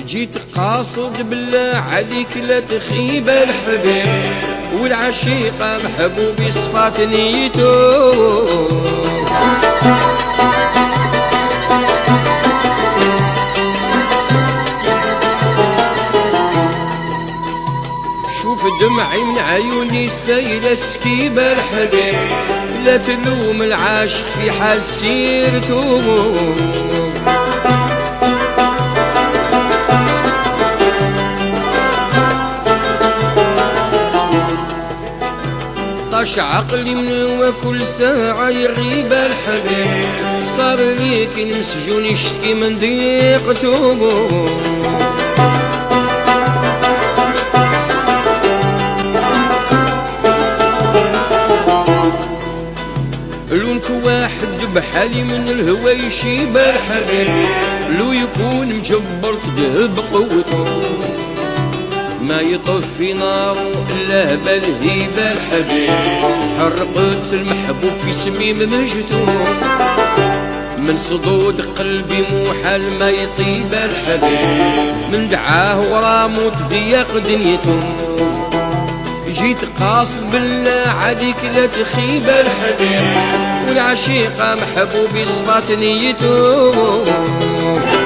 جيت قاصد بالله عليك لا تخيب الحبيب، والعشيقة محبوبي صفات نيته. شوف دمعي من عيوني سايلة سكيب الحبيب، لا تلوم العاشق في حال سيرته. طاش عقلي من وكل ساعة يغيب الحبيب، صار ليك نسجون يشتكي من ضيقته. لونك واحد بحالي من الهوى يشيب الحبيب، لو يكون مجبر تذهب قوته، ما يطفي ناره إلا بالهيب الحبيب، حرقت المحبوب في سميم مجده، من صدود قلبي موحل ما يطيب الحبيب، من دعاه ورامو تضيق دنيته. جيت قاصد بالله عليك لا تخيب الحبيب، والعشيقة محبوبي صفات نيته.